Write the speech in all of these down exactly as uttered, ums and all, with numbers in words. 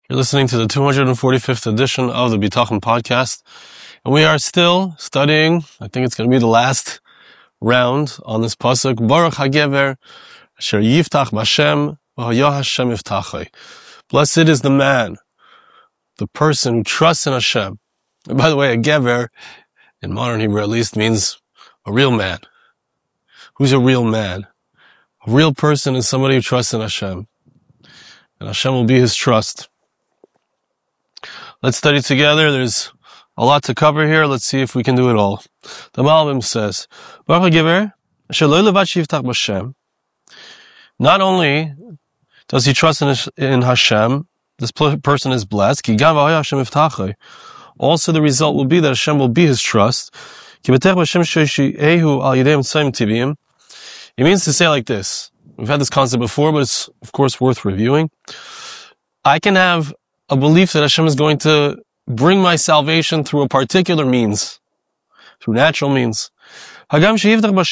You're listening to the two hundred forty-fifth edition of the Bitachon podcast, and we are still studying, I think it's going to be the last round on this pasuk, Baruch HaGever, Asher Yiftach B'Hashem, V'Haya Hashem Yiftachai. Blessed is the man, the person who trusts in Hashem. And by the way, a Gever, in modern Hebrew at least, means a real man. Who's a real man? A real person is somebody who trusts in Hashem. And Hashem will be his trust. Let's study together. There's a lot to cover here. Let's see if we can do it all. The Malbim says, Baruch HaGever, Asher lo levad shiftach b'Hashem. Not only does he trust in, in Hashem, this person is blessed. Ki gam v'haya Hashem yiftachai. Also, the result will be that Hashem will be his trust. Ki b'tech b'Hashem she'ehu al yidei mitzvayim tiviyim. It means to say like this. We've had this concept before, but it's, of course, worth reviewing. I can have a belief that Hashem is going to bring my salvation through a particular means, through natural means. It's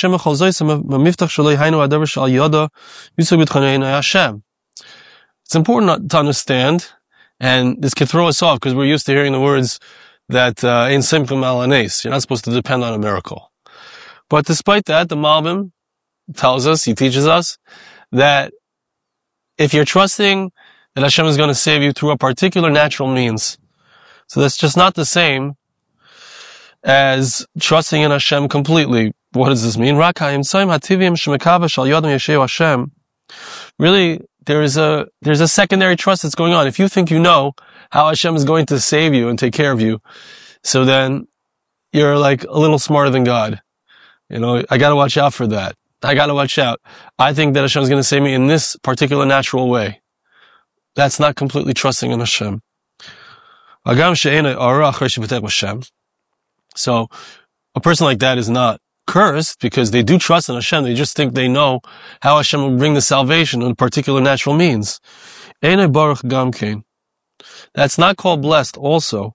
important to understand, and this can throw us off because we're used to hearing the words that in simchum al hanes, you're not supposed to depend on a miracle. But despite that, the Malbim tells us, he teaches us, that if you're trusting that Hashem is going to save you through a particular natural means, so that's just not the same as trusting in Hashem completely. What does this mean? Really, there is a there's a secondary trust that's going on. If you think you know how Hashem is going to save you and take care of you, so then you're like a little smarter than God. You know, I got to watch out for that. I got to watch out. I think that Hashem is going to save me in this particular natural way. That's not completely trusting in Hashem. So, a person like that is not cursed because they do trust in Hashem. They just think they know how Hashem will bring the salvation in particular natural means. That's not called blessed also.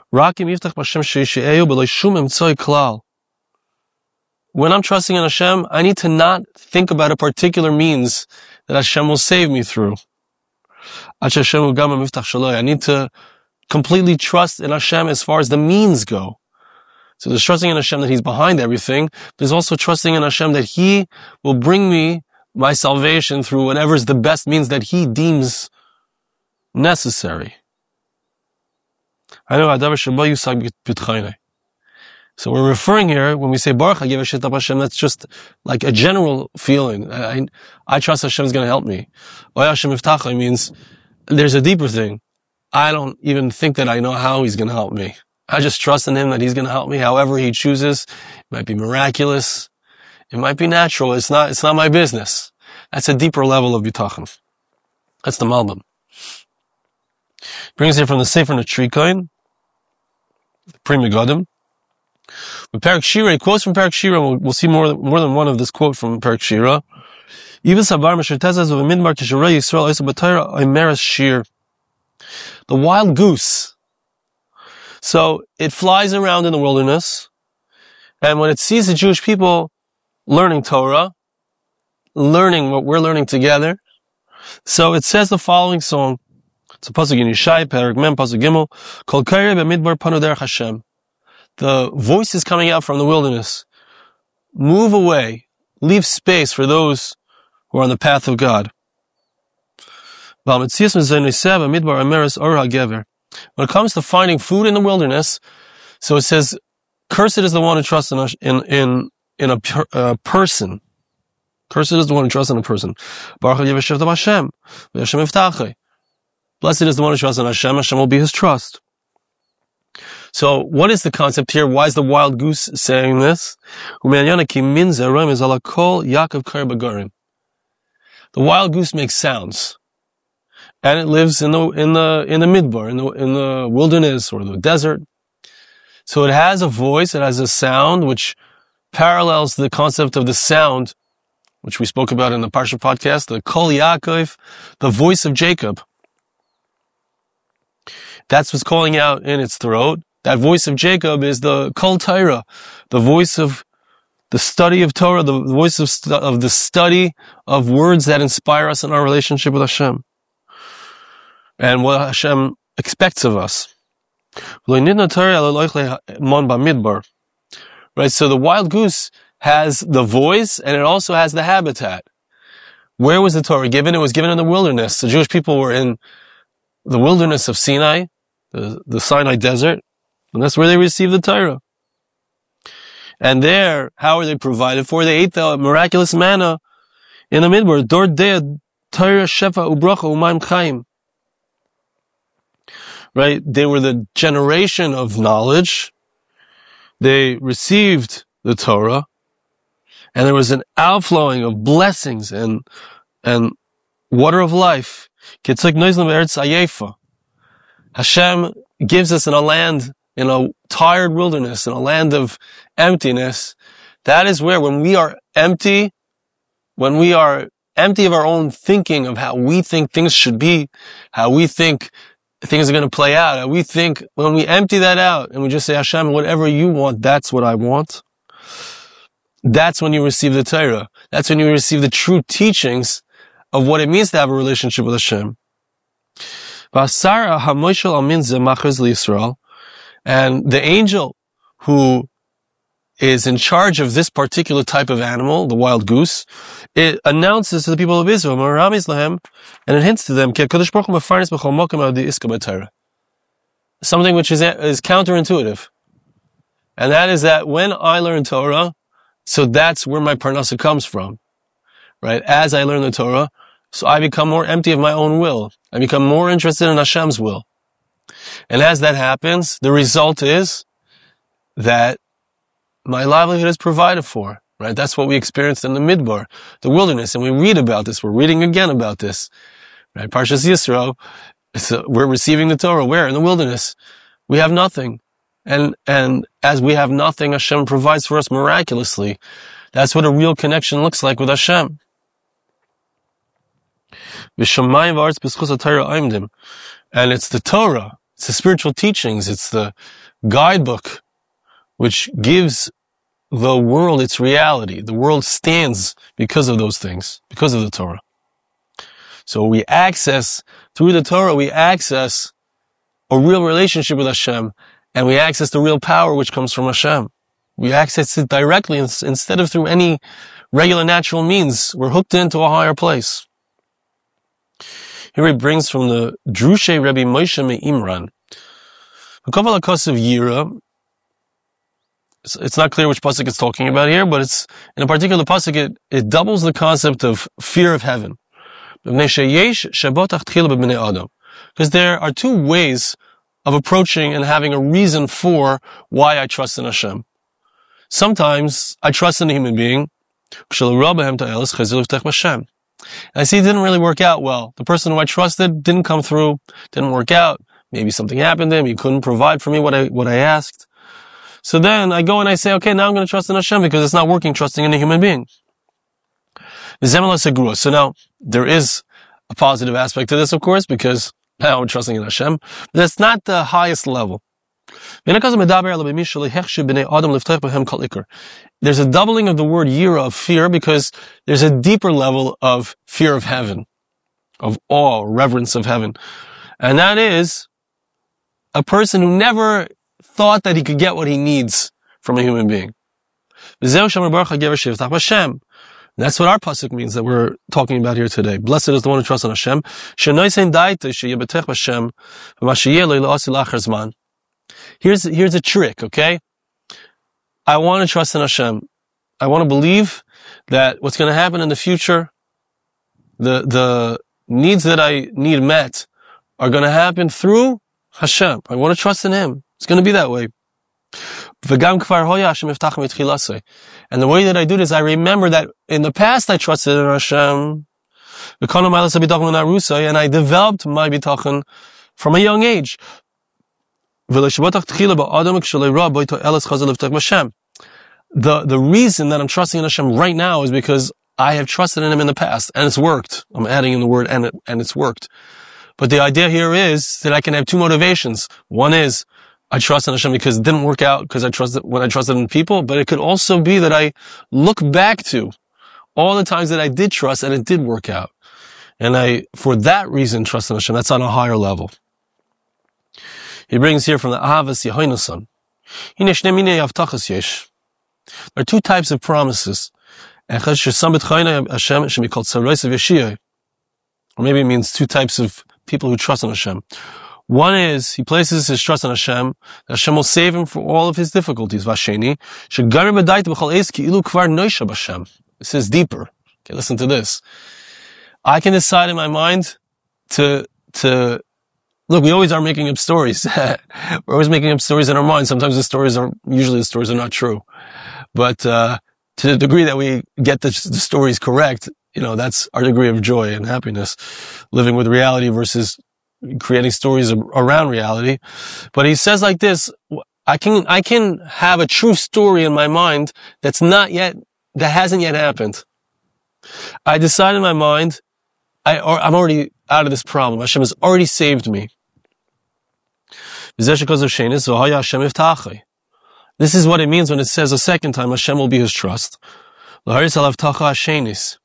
When I'm trusting in Hashem, I need to not think about a particular means that Hashem will save me through. I need to completely trust in Hashem as far as the means go. So there's trusting in Hashem that He's behind everything. There's also trusting in Hashem that He will bring me my salvation through whatever is the best means that He deems necessary. So we're referring here, when we say Baruch HaGever Shiftach B'Hashem, that's just like a general feeling. I, I trust Hashem is going to help me. V'haya Hashem Yiftachai means there's a deeper thing. I don't even think that I know how He's going to help me. I just trust in Him that He's going to help me however He chooses. It might be miraculous. It might be natural. It's not, it's not my business. That's a deeper level of Bitachon. That's the Malbim. Brings it from the Sefer Netrikoin, Pri Megadim. With Parak Shira, he quotes from Parak Shira, we'll, we'll see more, more than one of this quote from Parak Shira. The wild goose. So, it flies around in the wilderness, and when it sees the Jewish people learning Torah, learning what we're learning together, so it says the following song. It's a pasuk in Yishai, Parak Mem, pasuk Gimel, Kol Kairei B'Midbar Panu Derech Hashem. The voice is coming out from the wilderness. Move away. Leave space for those who are on the path of God. When it comes to finding food in the wilderness, so it says, cursed is the one who trusts in, in, in, in a, per, a person. Cursed is the one who trusts in a person. Blessed is the one who trusts in Hashem. Hashem will be his trust. So, what is the concept here? Why is the wild goose saying this? The wild goose makes sounds, and it lives in the in the in the midbar, in the in the wilderness or the desert. So, it has a voice, it has a sound which parallels the concept of the sound, which we spoke about in the Parsha podcast, the Kol Yaakov, the voice of Jacob. That's what's calling out in its throat. That voice of Jacob is the Kol Torah, the voice of the study of Torah, the voice of, stu- of the study of words that inspire us in our relationship with Hashem. and what Hashem expects of us. Right, so the wild goose has the voice and it also has the habitat. Where was the Torah given? It was given in the wilderness. The Jewish people were in the wilderness of Sinai, the, the Sinai desert, and that's where they received the Torah. And there, how are they provided for? They ate the miraculous manna in the midbar. Dor de Torah shefa ubracha umayim chaim. Right? They were the generation of knowledge. They received the Torah, and there was an outflowing of blessings and and water of life. Hashem gives us in a land, in a tired wilderness, in a land of emptiness. That is where, when we are empty, when we are empty of our own thinking of how we think things should be, how we think things are going to play out, how we think, when we empty that out and we just say, Hashem, whatever you want, that's what I want. That's when you receive the Torah. That's when you receive the true teachings of what it means to have a relationship with Hashem. And the angel who is in charge of this particular type of animal, the wild goose, it announces to the people of Israel, and it hints to them, something which is, is counterintuitive. And that is that when I learn Torah, so that's where my parnasa comes from. Right? As I learn the Torah, so I become more empty of my own will. I become more interested in Hashem's will. And as that happens, the result is that my livelihood is provided for. Right? That's what we experienced in the Midbar, the wilderness, and we read about this. We're reading again about this. Right? Parshas Yisro, so we're receiving the Torah. Where? In the wilderness. We have nothing. And, and as we have nothing, Hashem provides for us miraculously. That's what a real connection looks like with Hashem. And it's the Torah, it's the spiritual teachings, it's the guidebook which gives the world its reality. The world stands because of those things, because of the Torah. So we access, through the Torah, we access a real relationship with Hashem, and we access the real power which comes from Hashem. We access it directly instead of through any regular natural means. We're hooked into a higher place. Here he brings from the Drushe Rebbe Moshe Me'imran. A couple of cuts of Yira. It's not clear which pasuk it's talking about here, but it's, in a particular pasuk, it, it doubles the concept of fear of heaven. Because there are two ways of approaching and having a reason for why I trust in Hashem. Sometimes I trust in a human being, and I see it didn't really work out well. The person who I trusted didn't come through, didn't work out. Maybe something happened to him. He couldn't provide for me what I, what I asked. So then I go and I say, okay, now I'm going to trust in Hashem because it's not working trusting in a human being. So now there is a positive aspect to this, of course, because now I'm trusting in Hashem. But that's not the highest level. There's a doubling of the word yira, of fear, because there's a deeper level of fear of heaven, of awe, reverence of heaven. And that is a person who never thought that he could get what he needs from a human being. That's what our pasuk means that we're talking about here today. Blessed is the one who trusts in Hashem. Here's, here's a trick, okay? I want to trust in Hashem. I want to believe that what's going to happen in the future, the, the needs that I need met, are going to happen through Hashem. I want to trust in Him. It's going to be that way. And the way that I do this, I remember that in the past I trusted in Hashem, and I developed my bitachon from a young age. The, the reason that I'm trusting in Hashem right now is because I have trusted in Him in the past, and it's worked. I'm adding in the word and it, and it's worked. But the idea here is that I can have two motivations. One is, I trust in Hashem because it didn't work out because I trusted when I trusted in people, but it could also be that I look back to all the times that I did trust and it did work out. And I, for that reason, trust in Hashem. That's on a higher level. He brings here from the Ahavas Yehoinasan. There are two types of promises. Or maybe it means two types of people who trust in Hashem. One is, he places his trust in Hashem, that Hashem will save him for all of his difficulties. This is deeper. Okay, listen to this. I can decide in my mind to, to, look, we always are making up stories. We're always making up stories in our mind. Sometimes the stories are, usually the stories are not true. But, uh, to the degree that we get the, the stories correct, you know, that's our degree of joy and happiness. Living with reality versus creating stories around reality. But he says like this, I can, I can have a true story in my mind that's not yet, that hasn't yet happened. I decide in my mind, I, or, I'm already out of this problem. Hashem has already saved me. This is what it means when it says a second time, Hashem will be his trust. Habitcha,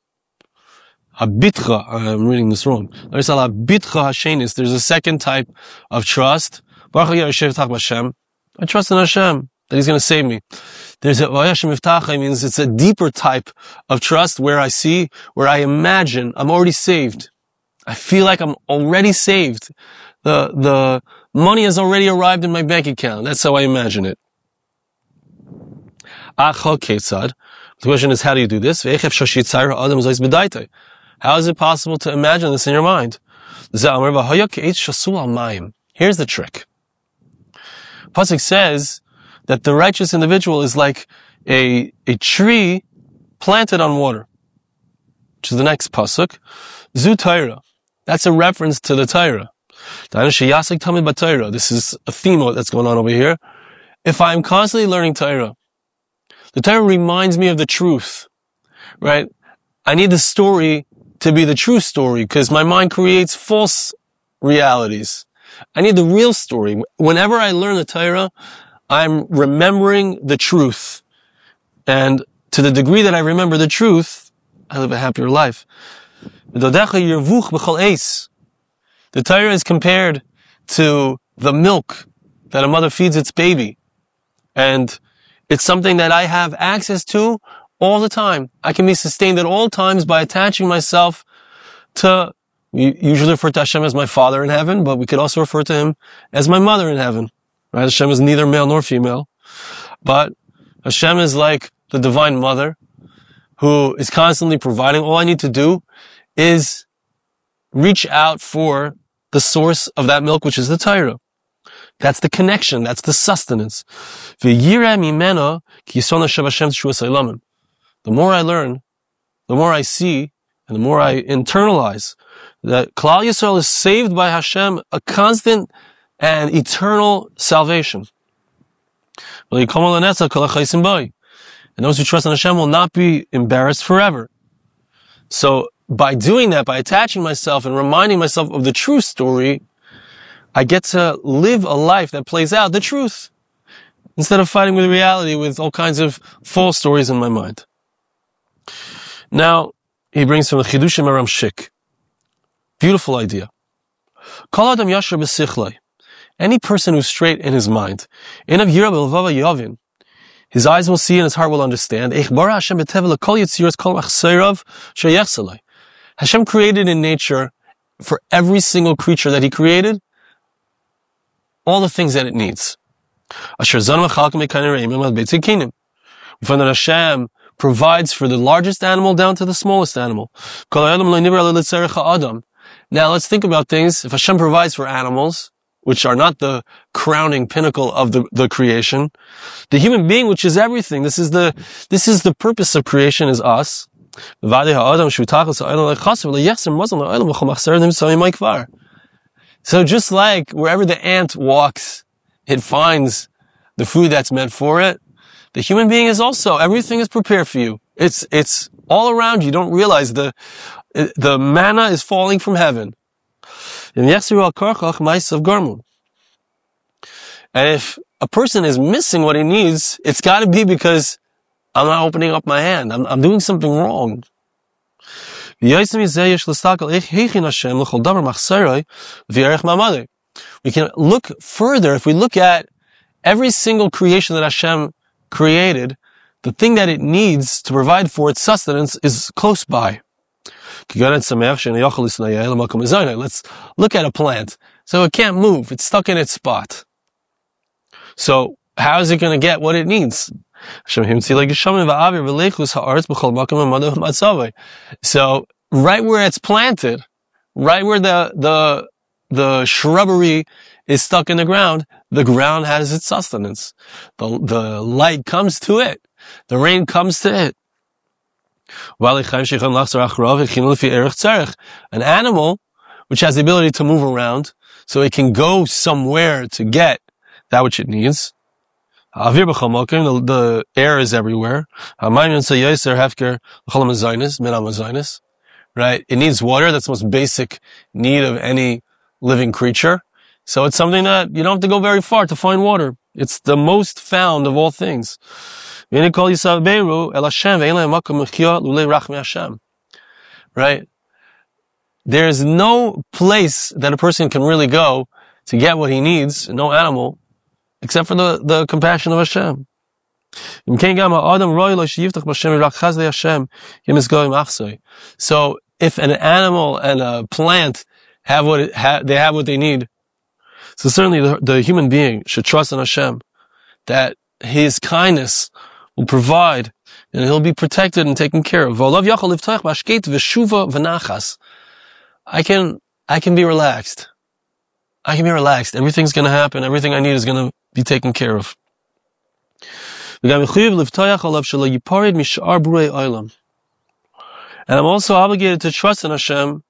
I'm reading this wrong. There's a second type of trust. I trust in Hashem that he's going to save me. There's a Vayashem means it's a deeper type of trust where I see, where I imagine I'm already saved. I feel like I'm already saved. The, the money has already arrived in my bank account. That's how I imagine it. The question is, how do you do this? How is it possible to imagine this in your mind? Here's the trick. Pasuk says that the righteous individual is like a, a tree planted on water, which is the next pasuk. Zu Torah. That's a reference to the Torah. This is a theme that's going on over here. If I'm constantly learning Torah, the Torah reminds me of the truth, right? I need the story to be the true story because my mind creates false realities. I need the real story. Whenever I learn the Torah, I'm remembering the truth. And to the degree that I remember the truth, I live a happier life. The Torah is compared to the milk that a mother feeds its baby. And it's something that I have access to all the time. I can be sustained at all times by attaching myself to, we usually refer to Hashem as my Father in heaven, but we could also refer to Him as my mother in heaven. Right? Hashem is neither male nor female. But Hashem is like the Divine Mother who is constantly providing. All I need to do is reach out for the source of that milk, which is the Torah. That's the connection. That's the sustenance. The more I learn, the more I see, and the more I internalize that Klal Yisrael is saved by Hashem, a constant and eternal salvation. And those who trust in Hashem will not be embarrassed forever. So by doing that, by attaching myself and reminding myself of the true story, I get to live a life that plays out the truth instead of fighting with reality with all kinds of false stories in my mind. Now, he brings from the Chidushim Aram Shik. Beautiful idea. Kol adam yashar b'sichlei. Any person who's straight in his mind, einav yira b'levava yavin. His eyes will see and his heart will understand. Eich bara Hashem b'tevel kol yitziras kol achseirav sheyechselei. Hashem created in nature, for every single creature that He created, all the things that it needs. We find that Hashem provides for the largest animal down to the smallest animal. Now let's think about things. If Hashem provides for animals, which are not the crowning pinnacle of the, the creation, the human being, which is everything, this is the, this is the purpose of creation, is us. So just like wherever the ant walks, it finds the food that's meant for it, the human being is also, everything is prepared for you. It's, it's all around you. You don't realize the, the manna is falling from heaven. And if a person is missing what he needs, it's gotta be because I'm not opening up my hand. I'm, I'm doing something wrong. We can look further. If we look at every single creation that Hashem created, the thing that it needs to provide for its sustenance is close by. Let's look at a plant. So it can't move. It's stuck in its spot. So how is it going to get what it needs? So right where it's planted, right where the, the, the shrubbery is stuck in the ground, the ground has its sustenance. The, the light comes to it. The rain comes to it. An animal, which has the ability to move around, so it can go somewhere to get that which it needs. The, the air is everywhere. Right? It needs water. That's the most basic need of any living creature. So it's something that you don't have to go very far to find water. It's the most found of all things. Right? There's no place that a person can really go to get what he needs, no animal, except for the, the compassion of Hashem. So if an animal and a plant have what it ha- they have what they need, so certainly the, the human being should trust in Hashem that His kindness will provide and he'll be protected and taken care of. I can, I can be relaxed. I can be relaxed. Everything's going to happen. Everything I need is going to be taken care of. And I'm also obligated to trust in Hashem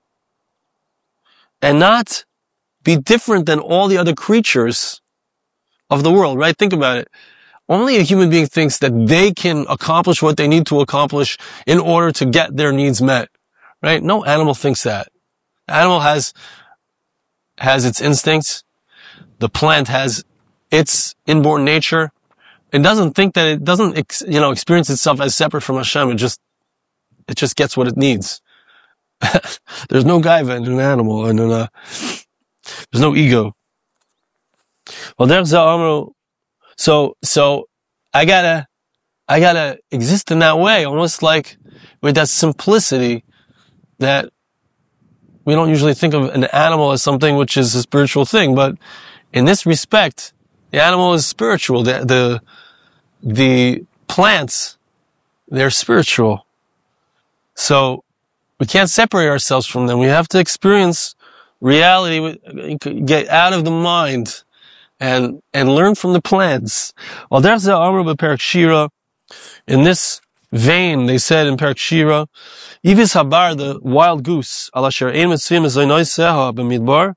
and not be different than all the other creatures of the world, right? Think about it. Only a human being thinks that they can accomplish what they need to accomplish in order to get their needs met, right? No animal thinks that. The animal has, has its instincts. The plant has its inborn nature. It doesn't think that it doesn't, ex, you know, experience itself as separate from Hashem. It just, it just gets what it needs. There's no gaiva in an animal, and in a, there's no ego. Well, there's the So, so, I gotta, I gotta exist in that way, almost like with that simplicity that we don't usually think of an animal as something which is a spiritual thing, but in this respect, the animal is spiritual. The, the, the plants, they're spiritual. So, we can't separate ourselves from them. We have to experience reality, get out of the mind, and, and learn from the plants. Well, there's the Amr B'Perek Shira. In this vein, they said in Perek Shira, Ivis Habar, the wild goose, Al Asher Ein Mitzvim Zoinoiseha B'Midbar,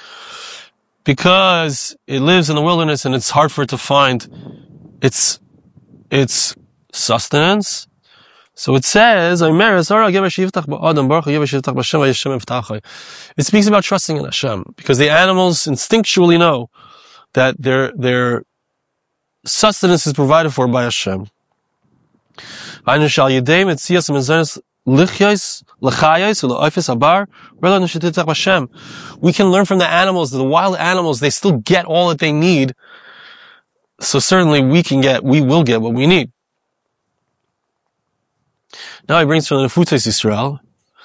because it lives in the wilderness and it's hard for it to find its, its sustenance. So it says, it speaks about trusting in Hashem, because the animals instinctually know that their, their sustenance is provided for by Hashem. We can learn from the animals, the wild animals, they still get all that they need. So certainly we can get, we will get what we need. Now he brings from the Nefutei Yisrael.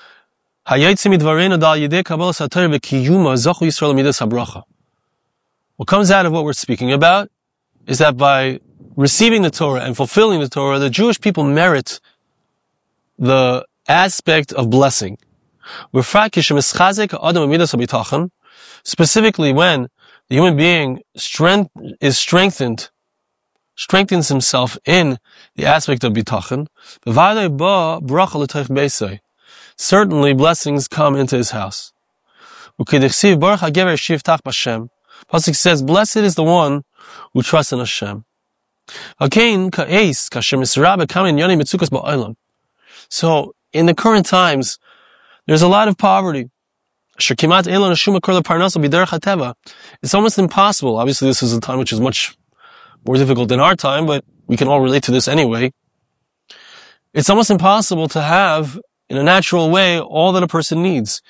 What comes out of what we're speaking about is that by receiving the Torah and fulfilling the Torah, the Jewish people merit the aspect of blessing. Specifically when the human being strength, is strengthened, strengthens himself in the aspect of bitachon, certainly blessings come into his house. Pasuk says, blessed is the one who trusts in Hashem. So, in the current times, there's a lot of poverty. It's almost impossible. Obviously, this is a time which is much more difficult than our time, but we can all relate to this anyway. It's almost impossible to have in a natural way, all that a person needs.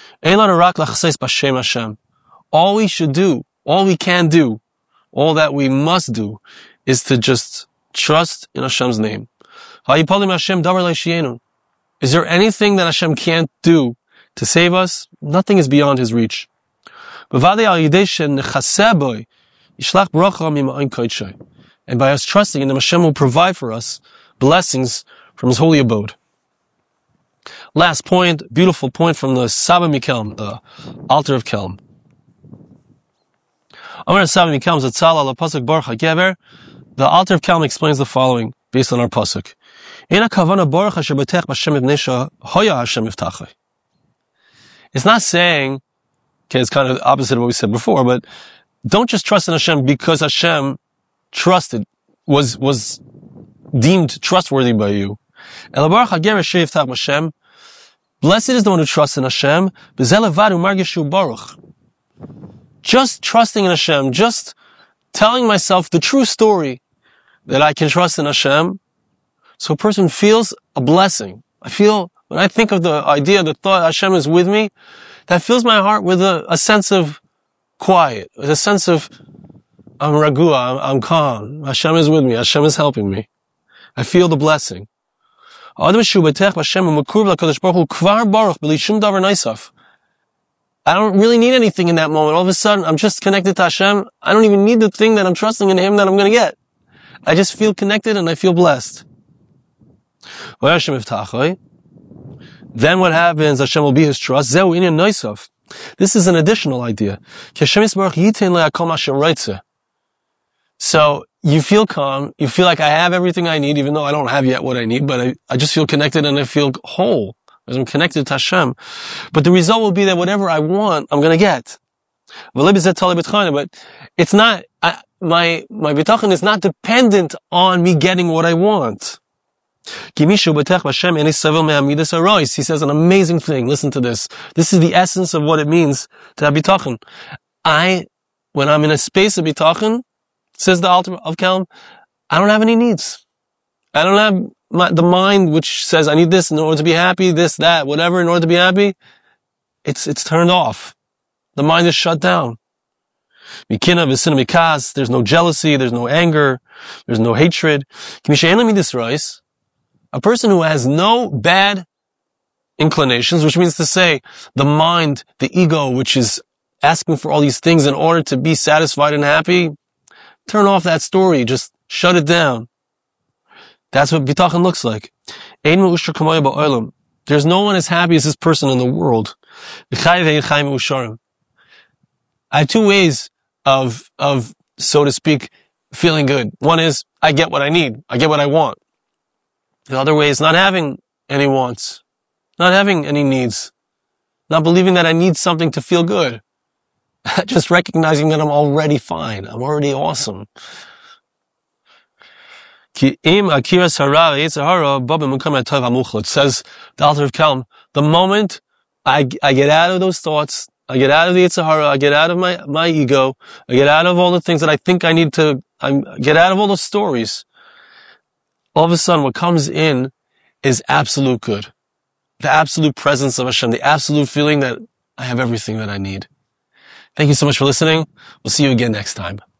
All we should do, all we can do, all that we must do, is to just trust in Hashem's name. Is there anything that Hashem can't do to save us? Nothing is beyond His reach. And by us trusting in Him, Hashem will provide for us blessings from His holy abode. Last point, beautiful point from the Saba Mikelm, the altar of Kelm. The altar of Kelm explains the following, based on our pasuk. It's not saying, okay, it's kind of the opposite of what we said before, but don't just trust in Hashem because Hashem trusted, was, was deemed trustworthy by you. Blessed is the one who trusts in Hashem. Just trusting in Hashem, just telling myself the true story that I can trust in Hashem, so a person feels a blessing. I feel, when I think of the idea, the thought Hashem is with me, that fills my heart with a, a sense of quiet, with a sense of, I'm ragua, I'm, I'm calm, Hashem is with me, Hashem is helping me. I feel the blessing. I don't really need anything in that moment. All of a sudden, I'm just connected to Hashem. I don't even need the thing that I'm trusting in Him that I'm going to get. I just feel connected and I feel blessed. Then what happens? Hashem will be His trust. This is an additional idea. So, you feel calm, you feel like I have everything I need, even though I don't have yet what I need, but I, I just feel connected and I feel whole, because I'm connected to Hashem. But the result will be that whatever I want, I'm gonna get. But it's not, I, my, my bitachon is not dependent on me getting what I want. He says an amazing thing. Listen to this. This is the essence of what it means to have bitachon. I, when I'm in a space of bitachon, says the altar of Kelm, I don't have any needs. I don't have my, the mind which says I need this in order to be happy, this, that, whatever in order to be happy. It's, it's turned off. The mind is shut down. There's no jealousy, there's no anger, there's no hatred. A person who has no bad inclinations, which means to say, the mind, the ego, which is asking for all these things in order to be satisfied and happy, turn off that story. Just shut it down. That's what bitachon looks like. There's no one as happy as this person in the world. I have two ways of, of, so to speak, feeling good. One is, I get what I need. I get what I want. The other way is not having any wants. Not having any needs. Not believing that I need something to feel good. Just recognizing that I'm already fine. I'm already awesome. It says, the altar of Kelm, the moment I, I get out of those thoughts, I get out of the Yetzer Hara, I get out of my, my ego, I get out of all the things that I think I need to, I get out of all those stories, all of a sudden what comes in is absolute good. The absolute presence of Hashem, the absolute feeling that I have everything that I need. Thank you so much for listening. We'll see you again next time.